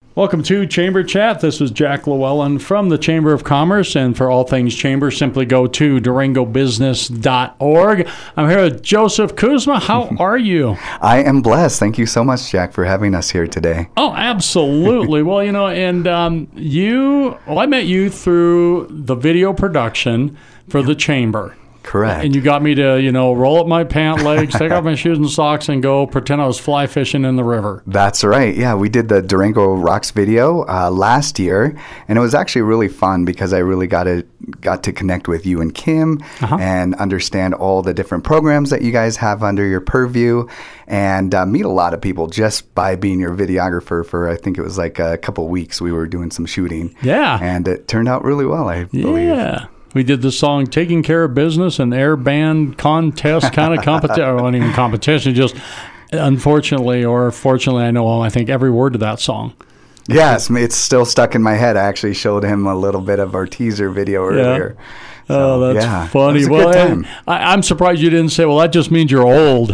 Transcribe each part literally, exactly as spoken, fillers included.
Welcome to Chamber Chat. This is Jack Llewellyn from the Chamber of Commerce, and for all things Chamber, simply go to durango business dot org. I'm here with Joseph Kuzma. How are you? I am blessed. Thank you so much, Jack, for having us here today. Oh, absolutely. Well, you know, and um, you, well, I met you through the video production for the Chamber. Correct. And you got me to, you know, roll up my pant legs, take off my shoes and socks, and go pretend I was fly fishing in the river. That's right. Yeah, we did the Durango Rocks video uh, last year, and it was actually really fun because I really got to got to connect with you and Kim uh-huh. and understand all the different programs that you guys have under your purview, and uh, meet a lot of people just by being your videographer for, I think it was like a couple weeks. We were doing some shooting. Yeah. And it turned out really well, I believe. Yeah. We did the song Taking Care of Business, an air band contest kind of competition. Or not even competition, just unfortunately or fortunately, I know I think every word of that song. Yes, it's still stuck in my head. I actually showed him a little bit of our teaser video earlier. Yeah. So, oh, that's yeah, funny. That was a well, good time. I, I'm surprised you didn't say, well, that just means you're old.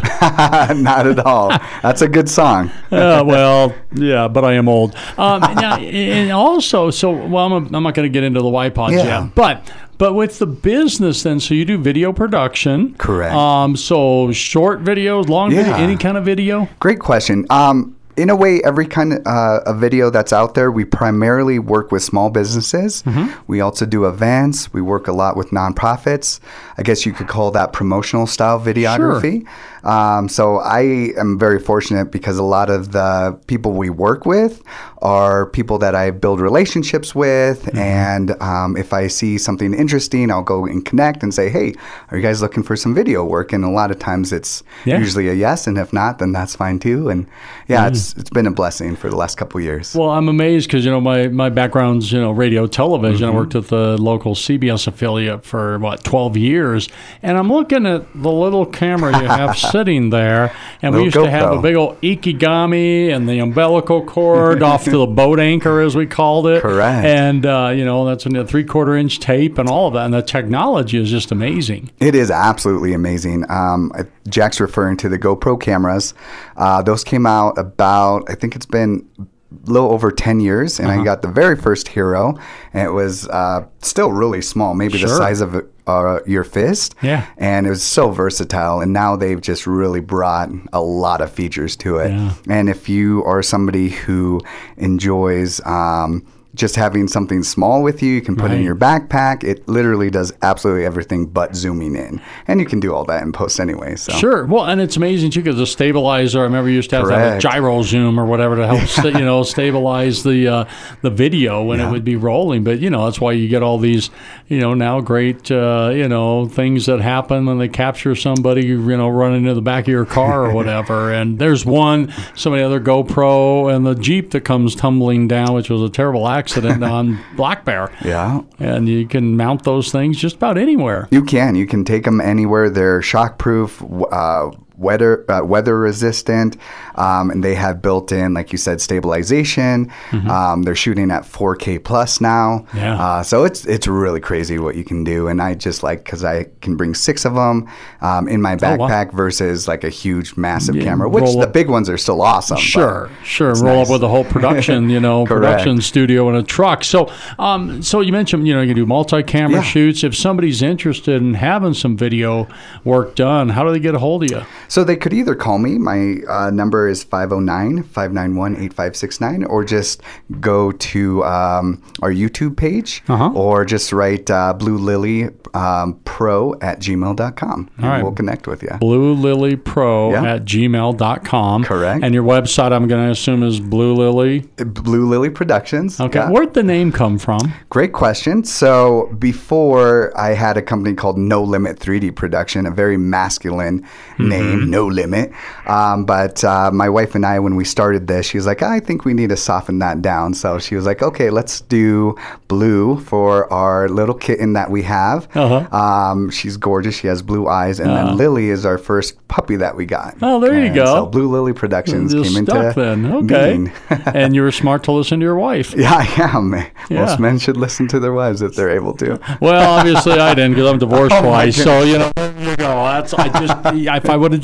Not at all. That's a good song. uh, well, yeah, but I am old. Um, now, and also, so, well, I'm, I'm not going to get into the Y-Pods yeah. yet, but... But with the business then, so you do video production. Correct. Um, so short videos, long yeah. video, any kind of video? Great question. Um, in a way, every kind of uh, a video that's out there, we primarily work with small businesses. Mm-hmm. We also do events. We work a lot with nonprofits. I guess you could call that promotional style videography. Sure. Um, so I am very fortunate because a lot of the people we work with are people that I build relationships with. Mm-hmm. And um, if I see something interesting, I'll go and connect and say, hey, are you guys looking for some video work? And a lot of times it's yeah. usually a yes. And if not, then that's fine too. And yeah, mm-hmm. it's it's been a blessing for the last couple of years. Well, I'm amazed because, you know, my, my background's, you know, radio, television. Mm-hmm. I worked at the local C B S affiliate for, what, twelve years. And I'm looking at the little camera you have sitting there. And we used GoPro. To have a big old ikigami and the umbilical cord off to the boat anchor, as we called it. Correct. And, uh, you know, that's a three-quarter inch tape and all of that. And the technology is just amazing. It is absolutely amazing. Um, Jack's referring to the GoPro cameras. Uh, those came out about, I think it's been a little over ten years, and uh-huh. I got the very first Hero, and it was uh, still really small, maybe sure. the size of uh, your fist. Yeah. And it was so versatile, and now they've just really brought a lot of features to it. Yeah. And if you are somebody who enjoys um, just having something small with you, you can put right. in your backpack. It literally does absolutely everything but zooming in. And you can do all that in post anyway. So. Sure. Well, and it's amazing, too, because the stabilizer, I remember you used to have, to have a gyro zoom or whatever to help, yeah. st- you know, stabilize the uh, the video when yeah. it would be rolling. But, you know, that's why you get all these, you know, now great, uh, you know, things that happen when they capture somebody, you know, running into the back of your car or whatever. And there's one, somebody other GoPro, and the Jeep that comes tumbling down, which was a terrible accident. accident on Black Bear. Yeah. And you can mount those things just about anywhere. You can. You can take them anywhere. They're shockproof, uh, weather uh, weather resistant, um, and they have built-in, like you said, stabilization. Mm-hmm. Um, they're shooting at four K plus now. Yeah. Uh, so it's it's really crazy what you can do. And I just like, because I can bring six of them um, in my backpack oh, wow. versus like a huge, massive yeah, camera, which the big ones are still awesome. Sure, sure. Roll nice. up with a whole production, you know, production studio and a truck. So, um, so you mentioned, you know, you can do multi-camera yeah. shoots. If somebody's interested in having some video work done, how do they get a hold of you? So they could either call me. My uh, number is five oh nine, five nine one, eight five six nine, or just go to um, our YouTube page, uh-huh. or just write uh, Blue Lily um, Pro at gmail dot com. And right. we'll connect with you. Blue Lily Pro yeah. at gmail dot com. Correct. And your website, I'm going to assume, is Blue Lily? Blue Lily Productions. Okay. Yeah. Where'd the name come from? Great question. So before, I had a company called No Limit three D Production, a very masculine mm-hmm. name. No limit. Um, but uh, my wife and I, when we started this, she was like, I think we need to soften that down. So she was like, okay, let's do Blue for our little kitten that we have. Uh-huh. Um, she's gorgeous. She has blue eyes. And uh-huh. then Lily is our first puppy that we got. Oh, there and you go. So Blue Lily Productions Just came stuck into then. Okay. being. And you were smart to listen to your wife. Yeah, I am. Yeah. Most men should listen to their wives if they're able to. Well, obviously I didn't, because I'm divorced oh twice. So, you know, there you go. That's, I just, if I would have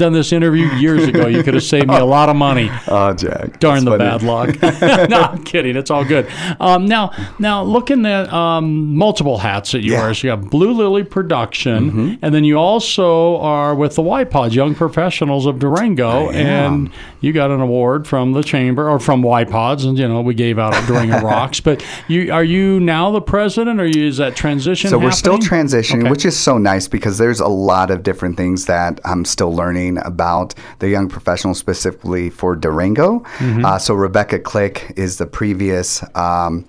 done this interview years ago. You could have saved me a lot of money. Oh, Jack. Darn the bad luck. No, I'm kidding. It's all good. Um, now, now looking at um, multiple hats that you Yeah. wear. So you got Blue Lily Production, Mm-hmm. and then you also are with the Y PODs, Young Professionals of Durango, I am. and you got an award from the chamber or from Y PODs, and you know we gave out Durango Rocks. But you are you now the president, or you, is that transition? So we're still happening? transitioning, Okay. which is so nice because there's a lot of different things that I'm still learning about the young professionals, specifically for Durango. Mm-hmm. Uh, so Rebecca Click is the previous um,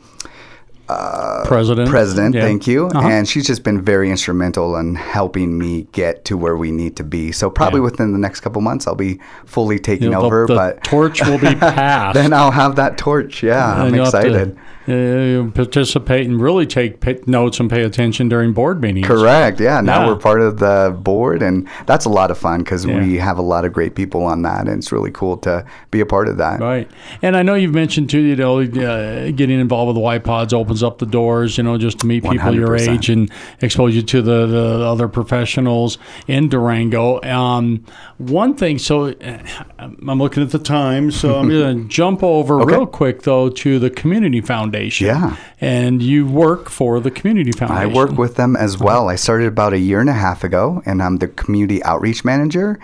president. president, Yeah. thank you. Uh-huh. And she's just been very instrumental in helping me get to where we need to be. So probably Yeah. within the next couple months, I'll be fully taking You know, the- over. the but torch will be passed. then I'll have that torch. Yeah, And I'm you'll have to, excited. uh, participate and really take p- notes and pay attention during board meetings. Correct. Yeah. Now Yeah. we're part of the board, and that's a lot of fun because Yeah. we have a lot of great people on that, and it's really cool to be a part of that. Right. And I know you've mentioned too, you know, uh, getting involved with the Y PODs opens up the doors, you know, just to meet people your one hundred percent. age and expose you to the, the other professionals in Durango. Um, one thing, so uh, I'm looking at the time, so I'm going to jump over Okay. real quick, though, to the Community Foundation. Yeah. And you work for the Community Foundation. I work with them as well. I started about a year and a half ago, and I'm the community outreach manager.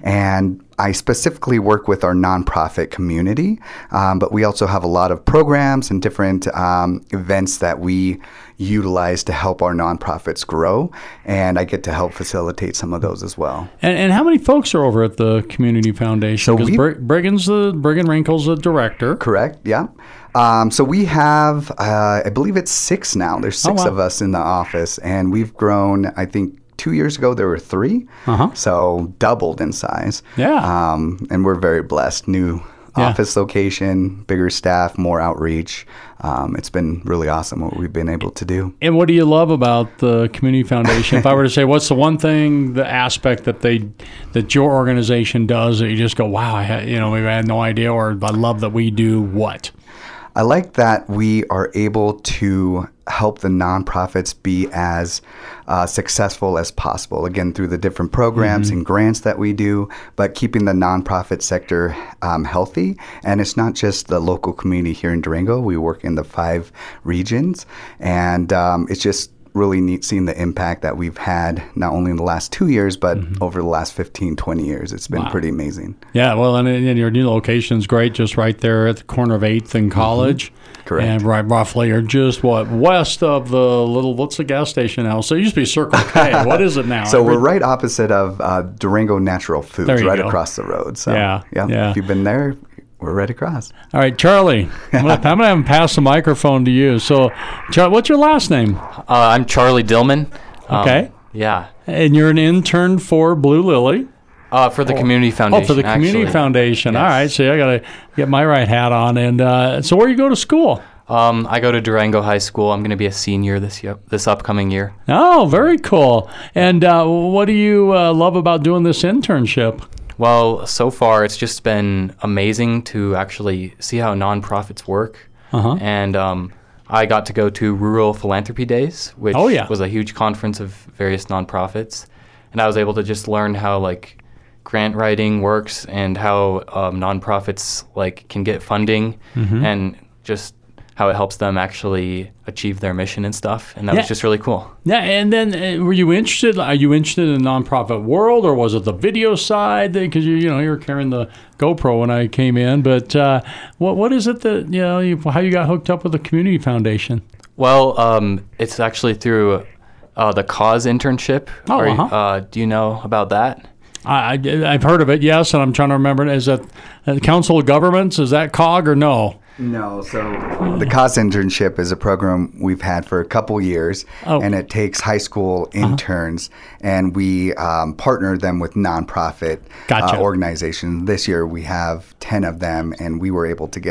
And I specifically work with our nonprofit community, um, but we also have a lot of programs and different um, events that we utilize to help our nonprofits grow. And I get to help facilitate some of those as well. And, and how many folks are over at the Community Foundation? So Because we- Br- Briggin's the Brigham Wrinkle's the director. Correct. Yeah. Um, so we have, uh, I believe it's six now. There's six Oh, wow. of us in the office, and we've grown. I think two years ago there were three, Uh-huh. so doubled in size. Yeah. Um, and we're very blessed. New Yeah. office location, bigger staff, more outreach. Um, it's been really awesome what we've been able to do. And what do you love about the Community Foundation? If I were to say, what's the one thing, the aspect that they, that your organization does that you just go, wow, I had, you know, maybe I had no idea, or I love that we do what? I like that we are able to help the nonprofits be as uh, successful as possible, again, through the different programs Mm-hmm. and grants that we do, but keeping the nonprofit sector um, healthy. And it's not just the local community here in Durango. We work in the five regions, and um, it's just really neat seeing the impact that we've had not only in the last two years, but over the last fifteen, twenty years. It's been Mm-hmm. Wow. pretty amazing. Yeah, well, and, and your new location's great, just right there at the corner of eighth and College. Correct. And right roughly, or just what, west of the little, what's the gas station now? So it used to be Circle K. What is it now? So Every- we're right opposite of uh, Durango Natural Foods, There you right go. across the road. So Yeah, yeah. if you've been there, we're right across. All right, Charlie, I'm going to I'm gonna have him pass the microphone to you. So, Char- what's your last name? Uh, I'm Charlie Dillman. Um, Okay. Yeah. And you're an intern for Blue Lily. Uh, for the Community Oh, Foundation. for the Community actually. Foundation. All Yes. right, so I got to get my right hat on. And uh, so, where you go to school? Um, I go to Durango High School. I'm going to be a senior this year, this upcoming year. Oh, very cool. And uh, what do you uh, love about doing this internship? Well, so far it's just been amazing to actually see how nonprofits work. Uh-huh. And um, I got to go to Rural Philanthropy Days, which Oh, yeah. was a huge conference of various nonprofits. And I was able to just learn how like grant writing works and how um, nonprofits like can get funding Mm-hmm. and just how it helps them actually achieve their mission and stuff. And that Yeah. was just really cool. Yeah, and then uh, were you interested? Are you interested in the nonprofit world, or was it the video side? Because you, you know, you were carrying the GoPro when I came in. But uh, what what is it that you know? You, how you got hooked up with the Community Foundation? Well, um, it's actually through uh, the Cause internship. Oh, Are you- uh-huh. uh, do you know about that? I, I I've heard of it, yes, and I'm trying to remember. Is that uh, Council of Governments? Is that C O G or no? No, so the C O S internship is a program we've had for a couple years, Oh. and it takes high school interns, and we um, partner them with nonprofit Gotcha. uh, organizations. This year we have ten of them, and we were able to get our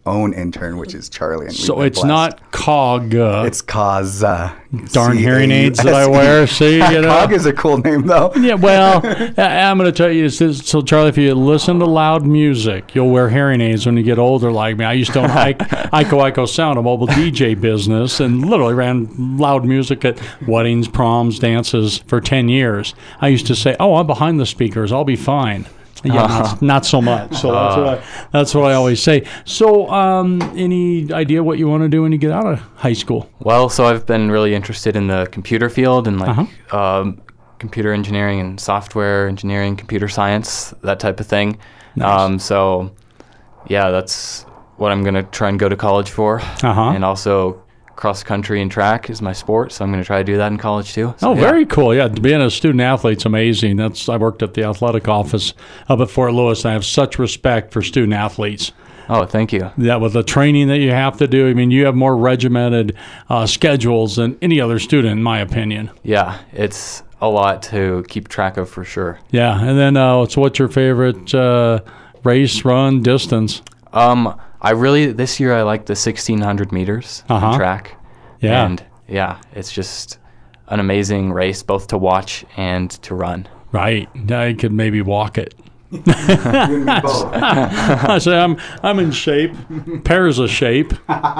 own intern, which is Charlie. And so it's blessed. Not C O G. Uh, it's cause. Uh, darn hearing aids that I wear. See, you know? C O G is a cool name, though. Yeah, well, I'm going to tell you this. So, Charlie, if you listen to loud music, you'll wear hearing aids when you get older like me. I used to own Ico Ico Sound, a mobile D J business, and literally ran loud music at weddings, proms, dances for ten years. I used to say, oh, I'm behind the speakers. I'll be fine. Yeah, uh, not, not so much. So that's what I, that's what I always say. So, um, any idea what you want to do when you get out of high school? Well, so I've been really interested in the computer field and like uh-huh. um, computer engineering and software engineering, computer science, that type of thing. Nice. Um, so, yeah, that's what I'm going to try and go to college for. Uh-huh. And also cross country and track is my sport, so I'm going to try to do that in college too. So, oh, yeah. Very cool. Yeah, being a student athlete's amazing. That's I worked at the athletic office up at Fort Lewis, and I have such respect for student athletes. Oh, thank you. Yeah, with the training that you have to do, I mean, you have more regimented uh, schedules than any other student, in my opinion. Yeah, it's a lot to keep track of for sure. Yeah, and then uh, so what's your favorite uh, race, run, distance? Um. I really, this year I like the sixteen hundred meters uh-huh. track. Yeah. And yeah, it's just an amazing race, both to watch and to run. Right. I could maybe walk it. I say I'm I'm in shape. Pairs of shape.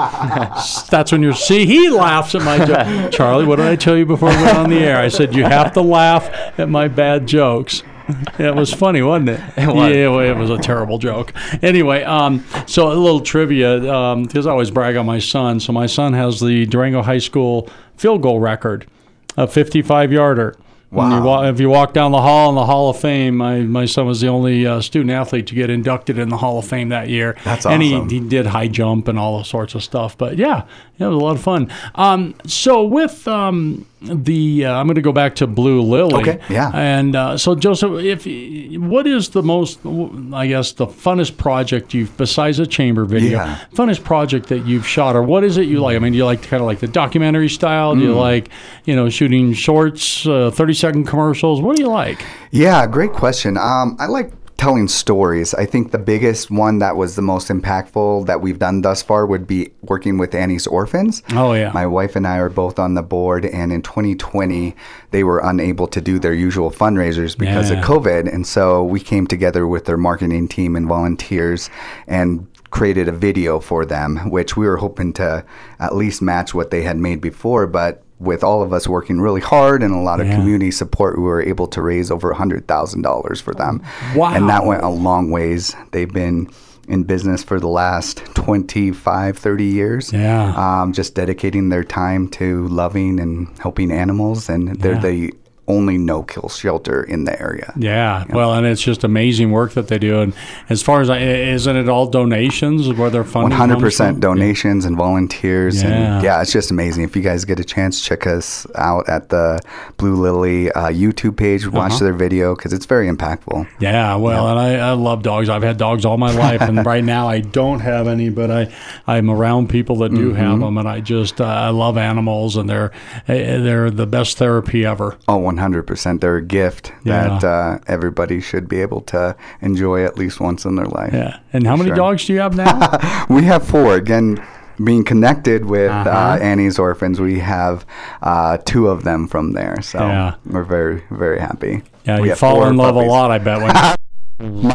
That's when you see he laughs at my joke. Charlie, what did I tell you before we went on the air? I said you have to laugh at my bad jokes. Yeah, it was funny, wasn't it? It was. Yeah, well, it was a terrible joke. Anyway, um, so a little trivia, because um, I always brag on my son. So my son has the Durango High School field goal record, a fifty-five yarder. Wow. You walk, if you walk down the hall in the Hall of Fame, my, my son was the only uh, student athlete to get inducted in the Hall of Fame that year. That's awesome. And he, he did high jump and all sorts of stuff. But yeah, yeah, it was a lot of fun. Um, so with um, the, uh, I'm going to go back to Blue Lily. Okay, yeah. And uh, so Joseph, if what is the most, I guess, the funnest project you've, besides a chamber video, yeah. funnest project that you've shot, or what is it you like? I mean, do you like kind of like the documentary style? Do mm. you like, you know, shooting shorts, uh, thirty second commercials? What do you like? Yeah, great question. Um, I like telling stories. I think the biggest one that was the most impactful that we've done thus far would be working with Annie's Orphans. Oh, yeah. My wife and I are both on the board, and in twenty twenty, they were unable to do their usual fundraisers because yeah. of COVID, and so we came together with their marketing team and volunteers and created a video for them, which we were hoping to at least match what they had made before, but with all of us working really hard and a lot of yeah. community support, we were able to raise over one hundred thousand dollars for them. Wow. And that went a long ways. They've been in business for the last twenty-five, thirty years. Yeah. Um, just dedicating their time to loving and helping animals. And they're yeah. the only no-kill shelter in the area. Yeah, yeah, well, and it's just amazing work that they do. And as far as I, isn't it all donations where they're funding? one hundred percent donations yeah. and volunteers. Yeah. And yeah, it's just amazing. If you guys get a chance, check us out at the Blue Lily uh, YouTube page. Watch uh-huh. their video because it's very impactful. Yeah, well, yeah. and I, I love dogs. I've had dogs all my life, and right now I don't have any, but I, I'm around people that do mm-hmm. have them, and I just uh, I love animals, and they're they're the best therapy ever. Oh, one hundred percent. They're a gift yeah. that uh, everybody should be able to enjoy at least once in their life. Yeah. And how many sure. dogs do you have now? We have four. Again, being connected with uh-huh. uh, Annie's Orphans, we have uh, two of them from there. So yeah. we're very, very happy. Yeah, we you fall in love puppies. a lot, I bet. When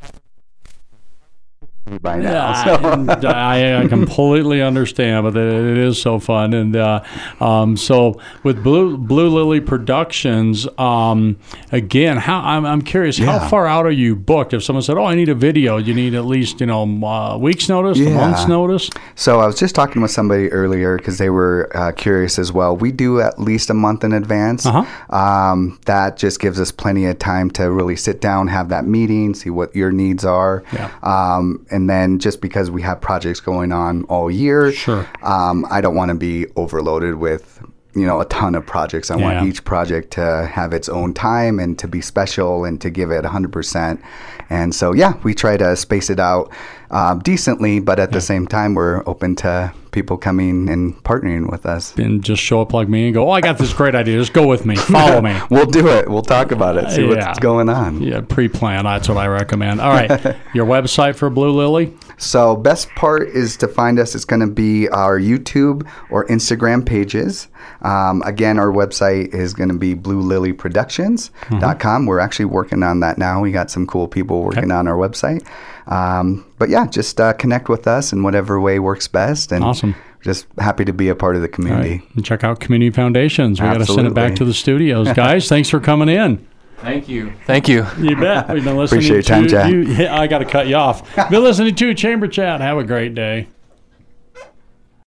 by now. Yeah, So. and I, I completely understand, but it, it is so fun. And uh, um, so with Blue Blue Lily Productions, um, again, how I'm, I'm curious, yeah. how far out are you booked? If someone said, "Oh, I need a video," you need at least you know a week's notice, yeah. a month's notice. So I was just talking with somebody earlier because they were uh, curious as well. We do at least a month in advance. Uh-huh. Um, that just gives us plenty of time to really sit down, have that meeting, see what your needs are. Yeah. Um, and then just because we have projects going on all year, sure. um, I don't want to be overloaded with, you know, a ton of projects. I yeah. want each project to have its own time and to be special and to give it one hundred percent. And so, yeah, we try to space it out uh, decently, but at yeah. the same time, we're open to people coming and partnering with us. And just show up like me and go, "Oh, I got this great idea. Just go with me. Follow me." We'll do it. We'll talk about it. See yeah. what's going on. Yeah, pre-plan. That's what I recommend. All right. Your website for Blue Lily? So best part is to find us. It's going to be our YouTube or Instagram pages. Um, again, our website is going to be blue lily productions dot com. Mm-hmm. We're actually working on that now. We got some cool people working okay. on our website. Um, but yeah, just uh, connect with us in whatever way works best. And awesome. Just happy to be a part of the community. Right. And check out Community Foundations. We got to send it back to the studios. Guys, thanks for coming in. Thank you. Thank you. You bet. We've been listening Appreciate your time, to Jack. you. I got to cut you off. Been listening to Chamber Chat. Have a great day.